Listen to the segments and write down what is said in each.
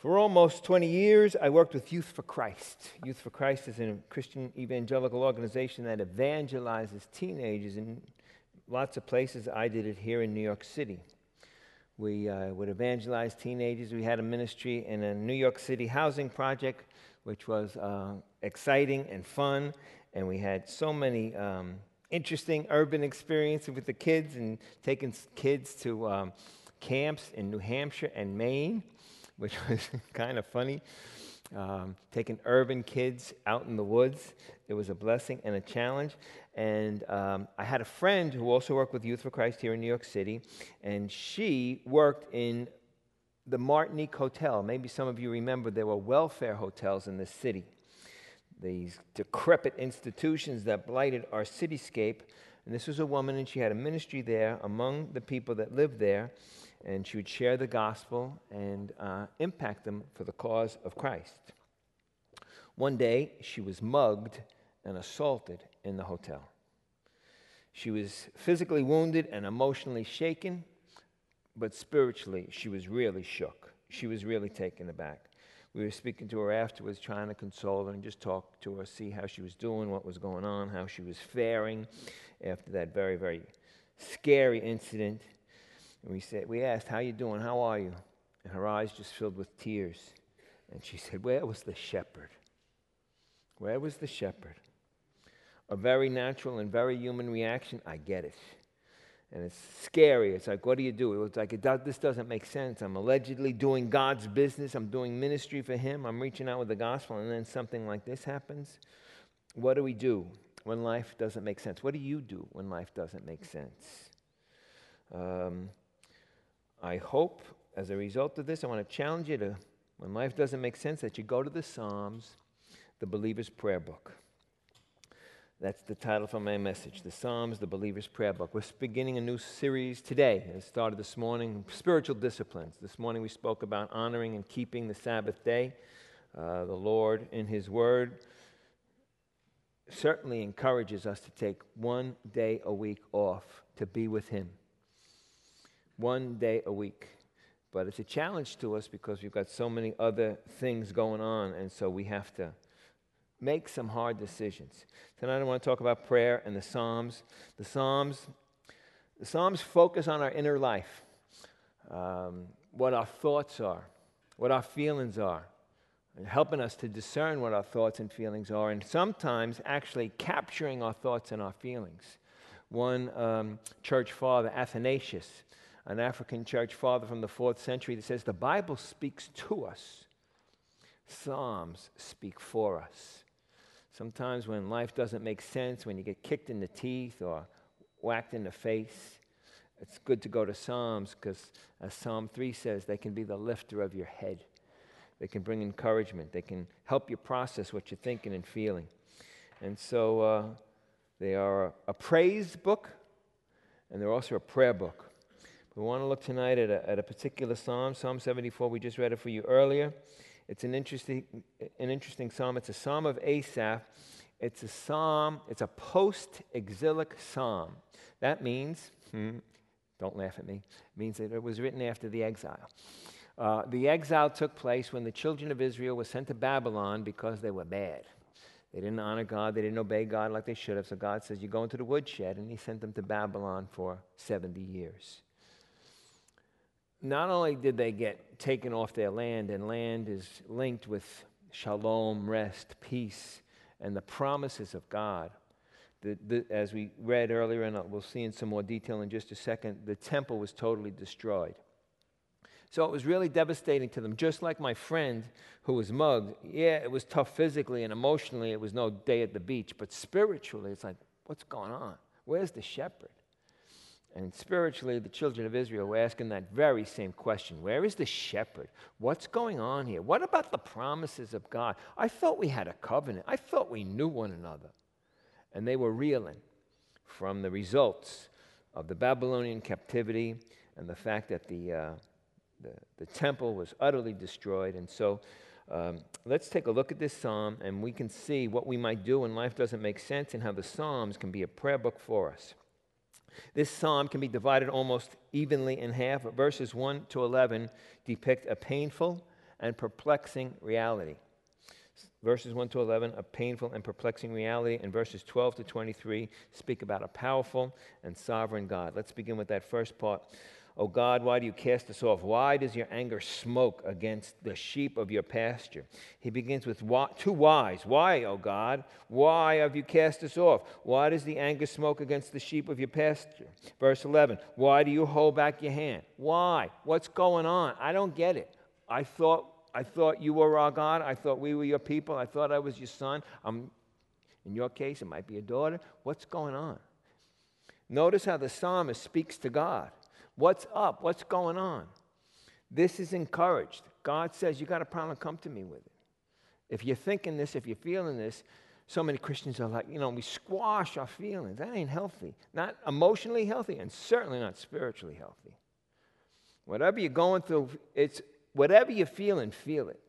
For almost 20 years, I worked with Youth for Christ. Youth for Christ is a Christian evangelical organization that evangelizes teenagers in lots of places. I did it here in New York City. We would evangelize teenagers. We had a ministry in a New York City housing project, which was exciting and fun. And we had so many interesting urban experiences with the kids, and taking kids to camps in New Hampshire and Maine, which was kind of funny. Taking urban kids out in the woods. It was a blessing and a challenge. And I had a friend who also worked with Youth for Christ here in New York City, and she worked in the Martinique Hotel. Maybe some of you remember there were welfare hotels in this city. These decrepit institutions that blighted our cityscape. And this was a woman, and she had a ministry there among the people that lived there. And she would share the gospel and impact them for the cause of Christ. One day, she was mugged and assaulted in the hotel. She was physically wounded and emotionally shaken, but spiritually, she was really shook. She was really taken aback. We were speaking to her afterwards, trying to console her and just talk to her, see how she was doing, what was going on, how she was faring after that very, very scary incident. And we asked, "How you doing? How are you?" And her eyes just filled with tears. And she said, "Where was the shepherd? Where was the shepherd?" A very natural and very human reaction. I get it. And it's scary. It's like, what do you do? It's like, this doesn't make sense. I'm allegedly doing God's business. I'm doing ministry for Him. I'm reaching out with the gospel, and then something like this happens. What do we do when life doesn't make sense? What do you do when life doesn't make sense? I hope, as a result of this, I want to challenge you to, when life doesn't make sense, that you go to the Psalms, the Believer's Prayer Book. That's the title for my message, the Psalms, the Believer's Prayer Book. We're beginning a new series today. It started this morning, spiritual disciplines. This morning we spoke about honoring and keeping the Sabbath day. The Lord, in His Word, certainly encourages us to take one day a week off to be with Him. One day a week. But it's a challenge to us because we've got so many other things going on, and so we have to make some hard decisions. Tonight I want to talk about prayer and the Psalms. The Psalms focus on our inner life, what our thoughts are, what our feelings are, and helping us to discern what our thoughts and feelings are, and sometimes actually capturing our thoughts and our feelings. One church father, Athanasius, an African church father from the 4th century, that says the Bible speaks to us. Psalms speak for us. Sometimes when life doesn't make sense, when you get kicked in the teeth or whacked in the face, it's good to go to Psalms because, as Psalm 3 says, they can be the lifter of your head. They can bring encouragement. They can help you process what you're thinking and feeling. And so they are a praise book, and they're also a prayer book. We want to look tonight at a particular psalm, Psalm 74. We just read it for you earlier. It's an interesting psalm. It's a psalm of Asaph. It's a psalm. It's a post-exilic psalm. That means, don't laugh at me, it means that it was written after the exile. The exile took place when the children of Israel were sent to Babylon because they were bad. They didn't honor God. They didn't obey God like they should have. So God says, you go into the woodshed, and He sent them to Babylon for 70 years. Not only did they get taken off their land, and land is linked with shalom, rest, peace, and the promises of God. As we read earlier, and we'll see in some more detail in just a second, the temple was totally destroyed. So it was really devastating to them. Just like my friend who was mugged, yeah, it was tough physically and emotionally. It was no day at the beach. But spiritually, it's like, what's going on? Where's the shepherd? And spiritually, the children of Israel were asking that very same question. Where is the shepherd? What's going on here? What about the promises of God? I thought we had a covenant. I thought we knew one another. And they were reeling from the results of the Babylonian captivity and the fact that the temple was utterly destroyed. And so let's take a look at this psalm, and we can see what we might do when life doesn't make sense and how the Psalms can be a prayer book for us. This psalm can be divided almost evenly in half. Verses 1 to 11 depict a painful and perplexing reality. Verses 1 to 11, a painful and perplexing reality, and verses 12 to 23 speak about a powerful and sovereign God. Let's begin with that first part. O God, why do you cast us off? Why does your anger smoke against the sheep of your pasture? He begins with two whys. Why, O God? Why have you cast us off? Why does the anger smoke against the sheep of your pasture? Verse 11, why do you hold back your hand? Why? What's going on? I don't get it. I thought you were our God. I thought we were your people. I thought I was your son. In your case, it might be a daughter. What's going on? Notice how the psalmist speaks to God. What's up? What's going on? This is encouraged. God says, you got a problem, come to me with it. If you're thinking this, if you're feeling this, so many Christians are like, we squash our feelings. That ain't healthy. Not emotionally healthy, and certainly not spiritually healthy. Whatever you're going through, whatever you're feeling, feel it.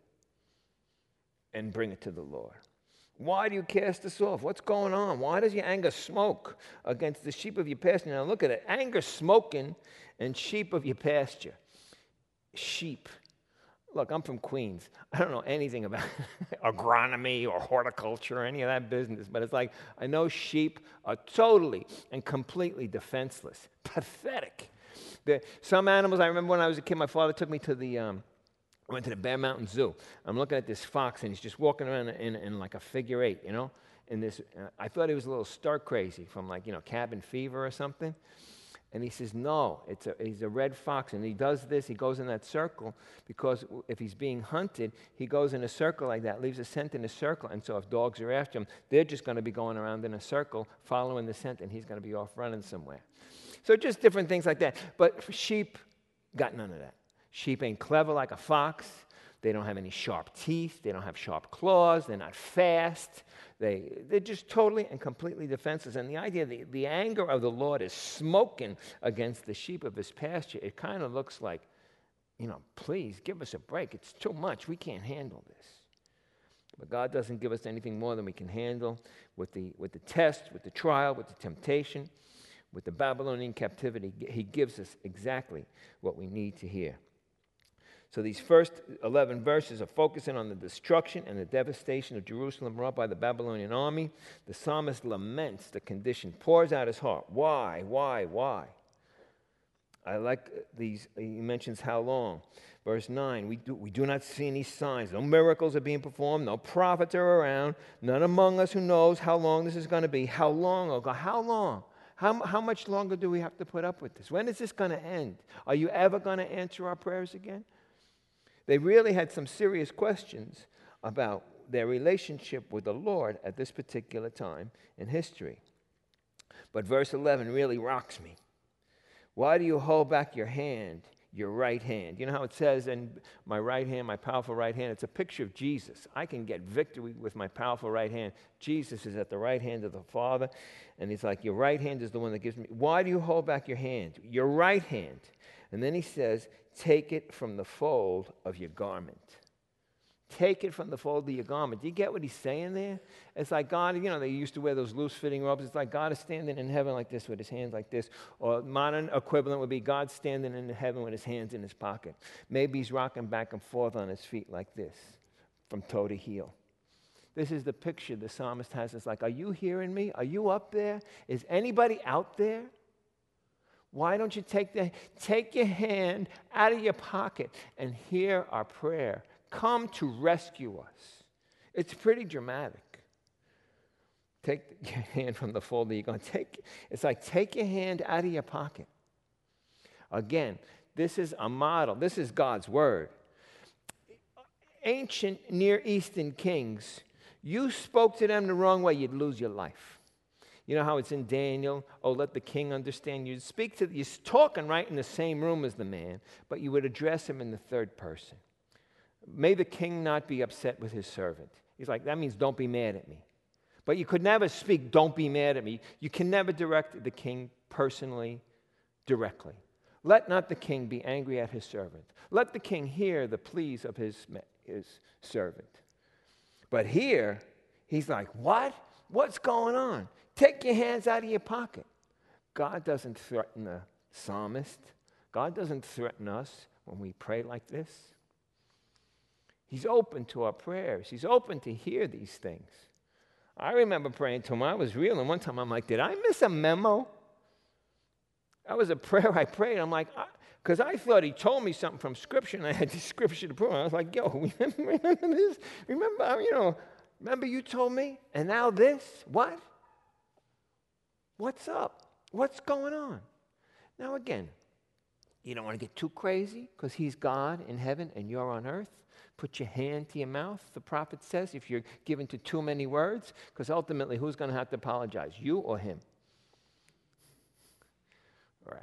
And bring it to the Lord. Why do you cast us off? What's going on? Why does your anger smoke against the sheep of your pasture? Now look at it. Anger smoking and sheep of your pasture. Sheep. Look, I'm from Queens. I don't know anything about agronomy or horticulture or any of that business, but it's like I know sheep are totally and completely defenseless. Pathetic. Some animals, I remember when I was a kid, my father took me to I went to the Bear Mountain Zoo. I'm looking at this fox, and he's just walking around in like a figure eight, in this. I thought he was a little stark crazy from cabin fever or something. And he says, no, he's a red fox, and he does this. He goes in that circle because if he's being hunted, he goes in a circle like that, leaves a scent in a circle. And so if dogs are after him, they're just going to be going around in a circle, following the scent, and he's going to be off running somewhere. So just different things like that. But sheep got none of that. Sheep ain't clever like a fox. They don't have any sharp teeth. They don't have sharp claws. They're not fast. They're just totally and completely defenseless. And the idea, the anger of the Lord is smoking against the sheep of his pasture. It kind of looks like, please give us a break. It's too much. We can't handle this. But God doesn't give us anything more than we can handle with the test, with the trial, with the temptation, with the Babylonian captivity. He gives us exactly what we need to hear. So these first 11 verses are focusing on the destruction and the devastation of Jerusalem wrought by the Babylonian army. The psalmist laments the condition, pours out his heart. Why? I like these. He mentions how long. Verse 9, we do not see any signs. No miracles are being performed. No prophets are around. None among us who knows how long this is going to be. How long, oh God? How long? How much longer do we have to put up with this? When is this going to end? Are you ever going to answer our prayers again? They really had some serious questions about their relationship with the Lord at this particular time in history. But verse 11 really rocks me. Why do you hold back your hand, your right hand? You know how it says, in my right hand, my powerful right hand? It's a picture of Jesus. I can get victory with my powerful right hand. Jesus is at the right hand of the Father, and he's like, your right hand is the one that gives me. Why do you hold back your hand, your right hand? And then he says, take it from the fold of your garment. Take it from the fold of your garment. Do you get what he's saying there? It's like God, they used to wear those loose-fitting robes. It's like God is standing in heaven like this with his hands like this. Or modern equivalent would be God standing in heaven with his hands in his pocket. Maybe he's rocking back and forth on his feet like this, from toe to heel. This is the picture the psalmist has. It's like, are you hearing me? Are you up there? Is anybody out there? Why don't you take your hand out of your pocket and hear our prayer? Come to rescue us. It's pretty dramatic. Take your hand from the fold that you're going to take. It's like take your hand out of your pocket. Again, this is a model. This is God's word. Ancient Near Eastern kings, you spoke to them the wrong way, you'd lose your life. You know how it's in Daniel, let the king understand. You're talking right in the same room as the man, but you would address him in the third person. May the king not be upset with his servant. He's like, that means don't be mad at me. But you could never speak, don't be mad at me. You can never direct the king personally, directly. Let not the king be angry at his servant. Let the king hear the pleas of his servant. But here, he's like, what? What's going on? Take your hands out of your pocket. God doesn't threaten the psalmist. God doesn't threaten us when we pray like this. He's open to our prayers. He's open to hear these things. I remember praying to him. I was real, and one time I'm like, did I miss a memo? That was a prayer I prayed. I'm like, because I thought he told me something from Scripture, and I had the Scripture to prove it. I was like, yo, remember this? Remember you told me? And now this? What? What's up? What's going on? Now again, you don't want to get too crazy because he's God in heaven and you're on earth. Put your hand to your mouth, the prophet says, if you're given to too many words, because ultimately who's going to have to apologize, you or him? Right.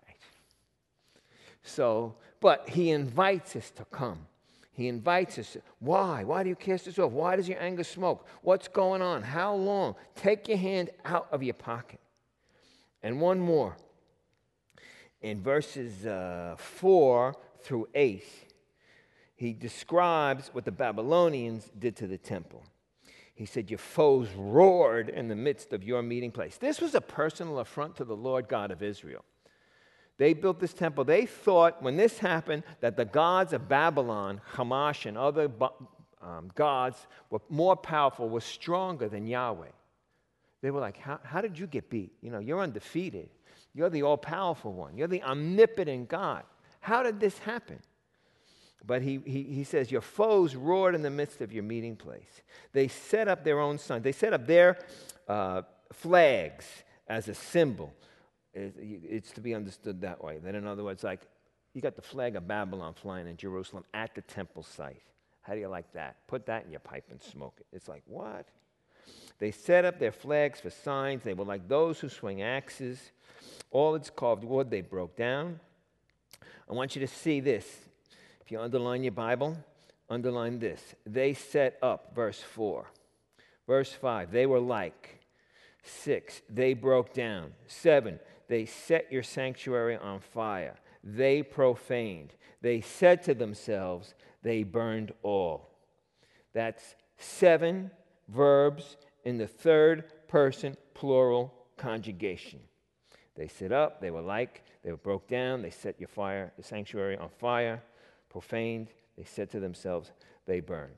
So, but he invites us to come. He invites us. Why? Why do you cast us off? Why does your anger smoke? What's going on? How long? Take your hand out of your pocket. And one more. In verses 4 through 8, he describes what the Babylonians did to the temple. He said, your foes roared in the midst of your meeting place. This was a personal affront to the Lord God of Israel. They built this temple. They thought when this happened that the gods of Babylon, Hamash, and other gods were more powerful, were stronger than Yahweh. They were like, how did you get beat? You're undefeated. You're the all-powerful one. You're the omnipotent God. How did this happen? But he says, your foes roared in the midst of your meeting place. They set up their own signs. They set up their flags as a symbol. It's to be understood that way. That in other words, like, you got the flag of Babylon flying in Jerusalem at the temple site. How do you like that? Put that in your pipe and smoke it. It's like, what? They set up their flags for signs. They were like those who swing axes. All its carved wood they broke down. I want you to see this. If you underline your Bible, underline this. They set up, verse 4. Verse 5, they were like. 6, they broke down. 7, they set your sanctuary on fire. They profaned. They said to themselves, they burned all. That's 7 verbs in the third person plural conjugation. They set up, they were like, they were broke down, they set the sanctuary on fire, profaned, they said to themselves, they burned.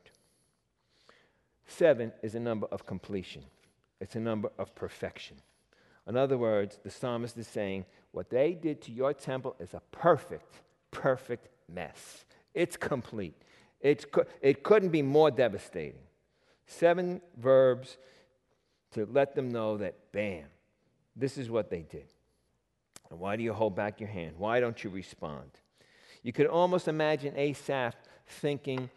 7 is a number of completion. It's a number of perfection. In other words, the psalmist is saying, what they did to your temple is a perfect mess. It's complete. It couldn't be more devastating. 7 verbs to let them know that, bam, this is what they did. And why do you hold back your hand? Why don't you respond? You could almost imagine Asaph thinking,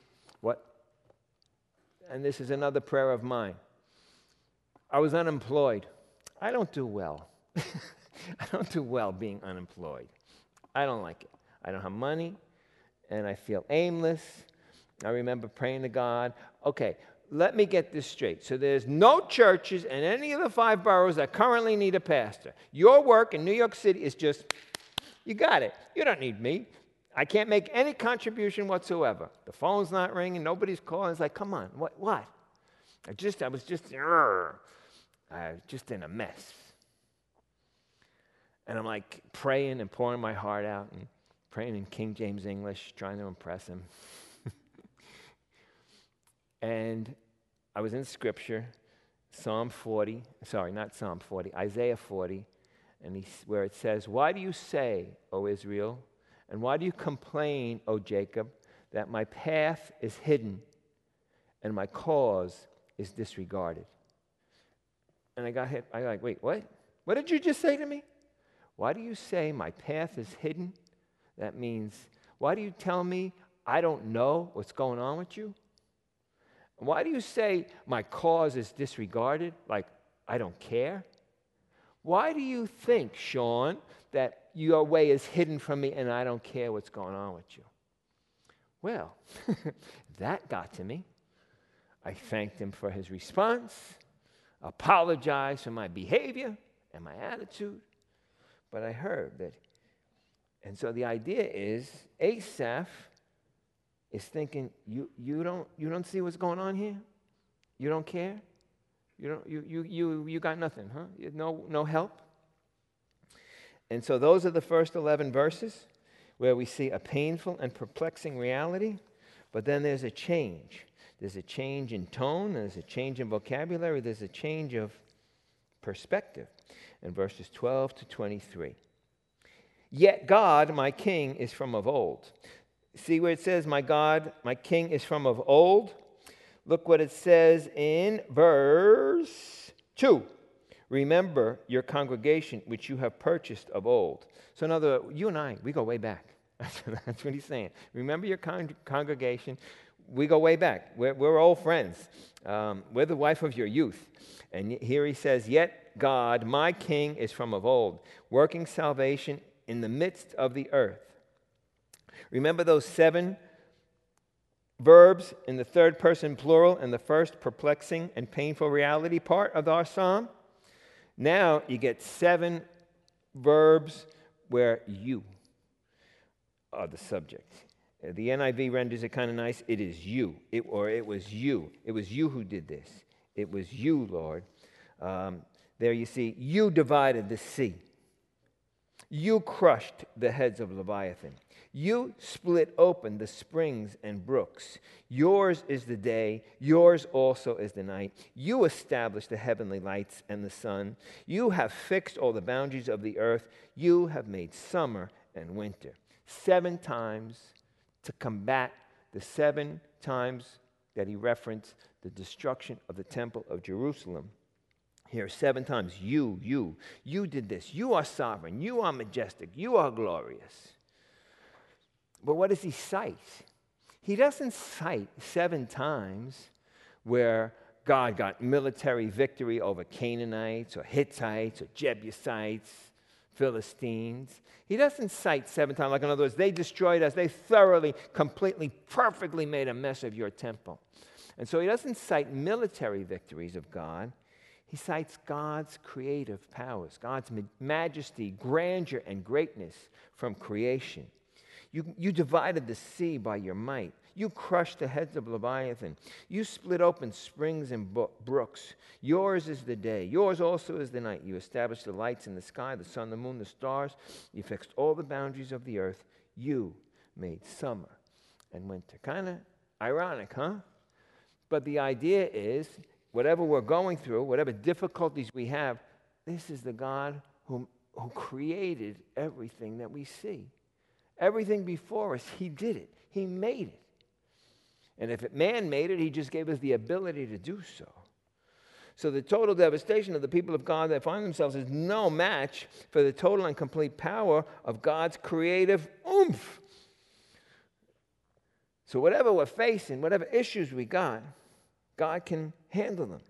and this is another prayer of mine. I was unemployed. I don't do well. I don't do well being unemployed. I don't like it. I don't have money, and I feel aimless. I remember praying to God, okay, let me get this straight. So there's no churches in any of the 5 boroughs that currently need a pastor. Your work in New York City is just, you got it. You don't need me. I can't make any contribution whatsoever. The phone's not ringing. Nobody's calling. It's like, come on, what? I was just in a mess. And I'm like praying and pouring my heart out and praying in King James English, trying to impress him. And I was in Scripture, Isaiah 40, and where it says, why do you say, O Israel, and why do you complain, O Jacob, that my path is hidden and my cause is disregarded? And I got hit. I like, wait, what? What did you just say to me? Why do you say my path is hidden? That means, why do you tell me I don't know what's going on with you? Why do you say my cause is disregarded, like I don't care? Why do you think, Sean, that your way is hidden from me and I don't care what's going on with you? Well, that got to me. I thanked him for his response, apologized for my behavior and my attitude, but I heard that. And so the idea is, Asaph is thinking, you don't see what's going on here? You don't care? You got nothing, huh? No help? And so those are the first 11 verses where we see a painful and perplexing reality, But then there's a change. There's a change in tone, there's a change in vocabulary, there's a change of perspective in verses 12 to 23. Yet God, my king, is from of old. See where it says, my God, my king is from of old? Look what it says in verse 2. Remember your congregation, which you have purchased of old. So in other words, you and I, we go way back. That's what he's saying. Remember your congregation. We go way back. We're old friends. We're the wife of your youth. And here he says, yet God, my king, is from of old, working salvation in the midst of the earth. Remember those 7 verbs in the third person plural and the first perplexing and painful reality part of our psalm? Now you get 7 verbs where you are the subject. The NIV renders it kind of nice. It is you. It was you. It was you who did this. It was you, Lord. There you see, you divided the sea. You crushed the heads of Leviathan. You split open the springs and brooks. Yours is the day. Yours also is the night. You established the heavenly lights and the sun. You have fixed all the boundaries of the earth. You have made summer and winter. 7 times to combat the 7 times that he referenced the destruction of the temple of Jerusalem. Here, 7 times, you did this. You are sovereign. You are majestic. You are glorious. But what does he cite? He doesn't cite 7 times where God got military victory over Canaanites or Hittites or Jebusites, Philistines. He doesn't cite 7 times, like in other words, they destroyed us. They thoroughly, completely, perfectly made a mess of your temple. And so he doesn't cite military victories of God. He cites God's creative powers, God's majesty, grandeur, and greatness from creation. You divided the sea by your might. You crushed the heads of Leviathan. You split open springs and brooks. Yours is the day. Yours also is the night. You established the lights in the sky, the sun, the moon, the stars. You fixed all the boundaries of the earth. You made summer and winter. Kind of ironic, huh? But the idea is, whatever we're going through, whatever difficulties we have, this is the God who created everything that we see. Everything before us, he did it. He made it. And if man made it, he just gave us the ability to do so. So the total devastation of the people of God that find themselves is no match for the total and complete power of God's creative oomph. So whatever we're facing, whatever issues we got, God can handle them.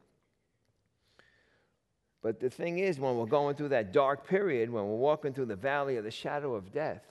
But the thing is, when we're going through that dark period, when we're walking through the valley of the shadow of death,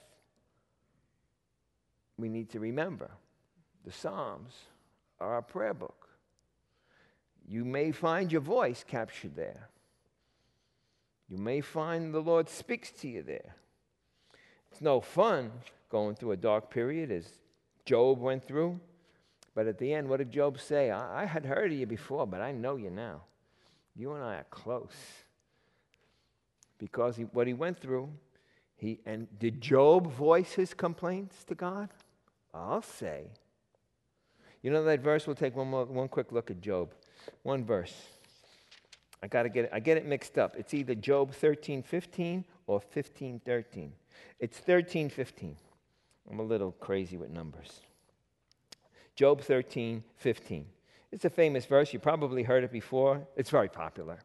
we need to remember the Psalms are our prayer book. You may find your voice captured there. You may find the Lord speaks to you there. It's no fun going through a dark period as Job went through. But at the end, what did Job say? I had heard of you before, but I know you now. You and I are close. Because what he went through, and did Job voice his complaints to God? I'll say. You know that verse? We'll take one quick look at Job. One verse. I get it mixed up. It's either Job 13:15 or 15:13. It's 13:15. I'm a little crazy with numbers. Job 13:15. It's a famous verse. You probably heard it before. It's very popular.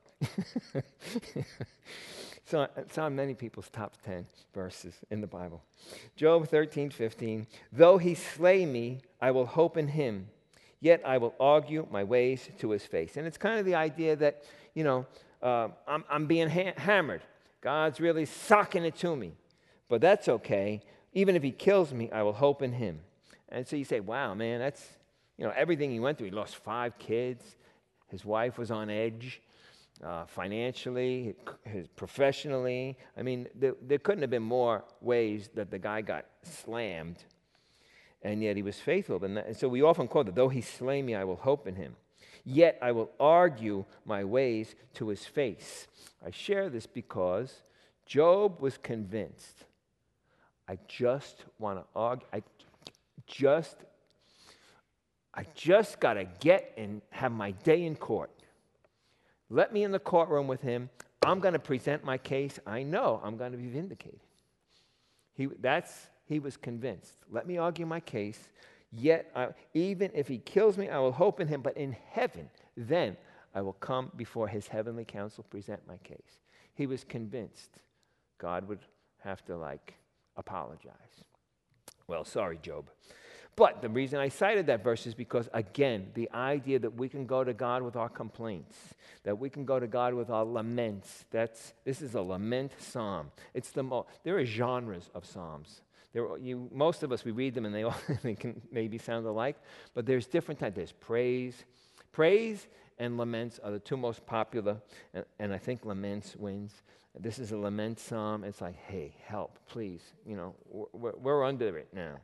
It's on many people's top 10 verses in the Bible. Job 13:15. Though he slay me, I will hope in him. Yet I will argue my ways to his face. And it's kind of the idea that, I'm being hammered. God's really socking it to me. But that's okay. Even if he kills me, I will hope in him. And so you say, wow, man, that's, everything he went through. He lost 5 kids. His wife was on edge. Financially, professionally. I mean, there couldn't have been more ways that the guy got slammed, and yet he was faithful. And so we often quote that, though he slay me, I will hope in him. Yet I will argue my ways to his face. I share this because Job was convinced. I just want to argue. I just got to get and have my day in court. Let me in the courtroom with him. I'm going to present my case. I know I'm going to be vindicated. He was convinced. Let me argue my case. Yet, even if he kills me, I will hope in him. But in heaven, then I will come before his heavenly council, present my case. He was convinced God would have to, apologize. Well, sorry, Job. But the reason I cited that verse is because, again, the idea that we can go to God with our complaints, that we can go to God with our laments, this is a lament psalm. There are genres of psalms. Most of us, we read them and they can maybe sound alike, but there's different types. There's praise. Praise and laments are the two most popular, and I think laments wins. This is a lament psalm. It's like, hey, help, please. We're under it now.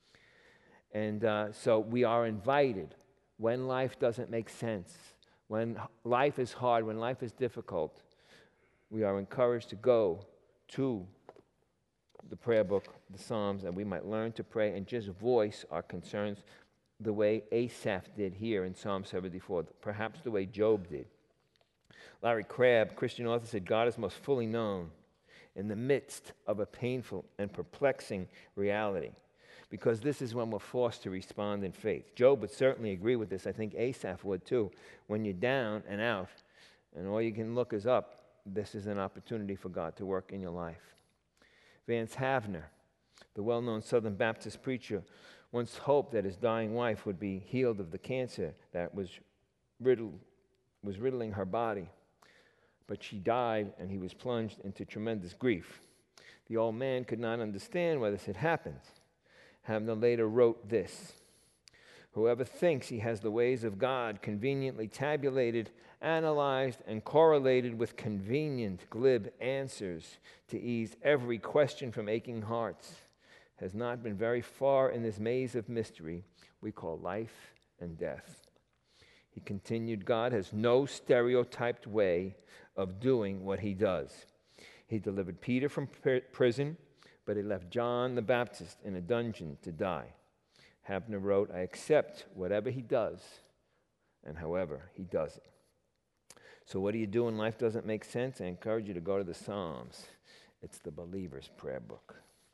And so we are invited when life doesn't make sense, when life is hard, when life is difficult, we are encouraged to go to the prayer book, the Psalms, and we might learn to pray and just voice our concerns the way Asaph did here in Psalm 74, perhaps the way Job did. Larry Crabb, Christian author, said, God is most fully known in the midst of a painful and perplexing reality, because this is when we're forced to respond in faith. Job would certainly agree with this. I think Asaph would too. When you're down and out and all you can look is up, this is an opportunity for God to work in your life. Vance Havner, the well-known Southern Baptist preacher, once hoped that his dying wife would be healed of the cancer that was riddling her body. But she died, and he was plunged into tremendous grief. The old man could not understand why this had happened. Havner later wrote this: whoever thinks he has the ways of God conveniently tabulated, analyzed, and correlated with convenient, glib answers to ease every question from aching hearts has not been very far in this maze of mystery we call life and death. He continued, God has no stereotyped way of doing what he does. He delivered Peter from prison, but he left John the Baptist in a dungeon to die. Havner wrote, I accept whatever he does and however he does it. So what do you do when life doesn't make sense? I encourage you to go to the Psalms. It's the believer's prayer book.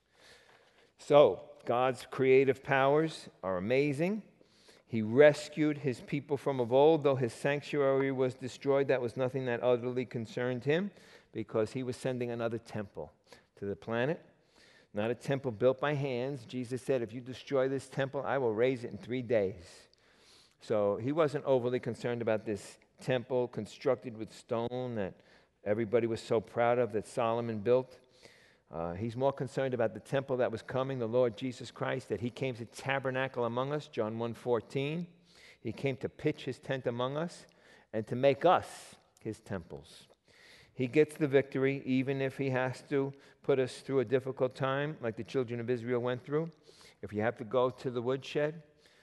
So God's creative powers are amazing. He rescued his people from of old. Though his sanctuary was destroyed, that was nothing that utterly concerned him, because he was sending another temple to the planet. Not a temple built by hands. Jesus said, if you destroy this temple, I will raise it in 3 days. So he wasn't overly concerned about this temple constructed with stone that everybody was so proud of that Solomon built. He's more concerned about the temple that was coming, the Lord Jesus Christ, that he came to tabernacle among us, John 1:14. He came to pitch his tent among us and to make us his temples. He gets the victory even if he has to put us through a difficult time like the children of Israel went through. If you have to go to the woodshed,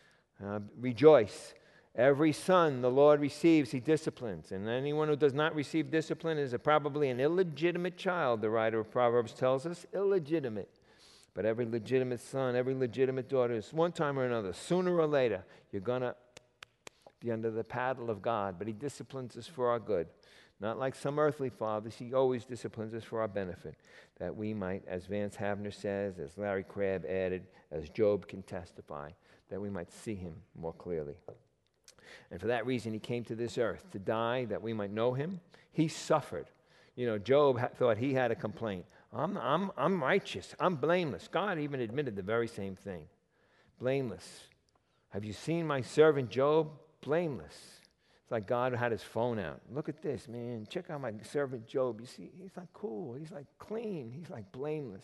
rejoice. Every son the Lord receives, he disciplines. And anyone who does not receive discipline is probably an illegitimate child, the writer of Proverbs tells us. Illegitimate. But every legitimate son, every legitimate daughter is one time or another, sooner or later, you're going to be under the paddle of God. But he disciplines us for our good. Not like some earthly fathers, he always disciplines us for our benefit, that we might, as Vance Havner says, as Larry Crabb added, as Job can testify, that we might see him more clearly. And for that reason, he came to this earth to die, that we might know him. He suffered. Job thought he had a complaint. I'm righteous. I'm blameless. God even admitted the very same thing. Blameless. Have you seen my servant Job? Blameless. It's like God had his phone out. Look at this, man. Check out my servant Job. You see, he's like cool. He's like clean. He's like blameless.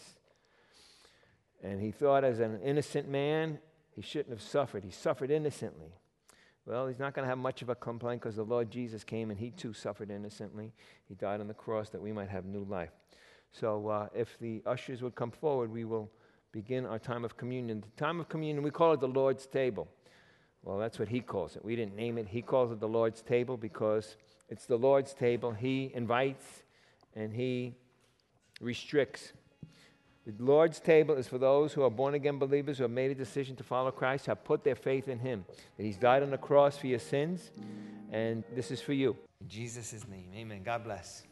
And he thought as an innocent man, he shouldn't have suffered. He suffered innocently. Well, he's not going to have much of a complaint because the Lord Jesus came and he too suffered innocently. He died on the cross that we might have new life. So if the ushers would come forward, we will begin our time of communion. The time of communion, we call it the Lord's table. Well, that's what he calls it. We didn't name it. He calls it the Lord's table because it's the Lord's table. He invites and he restricts. The Lord's table is for those who are born-again believers who have made a decision to follow Christ, have put their faith in Him, that He's died on the cross for your sins, and this is for you. In Jesus' name, amen. God bless.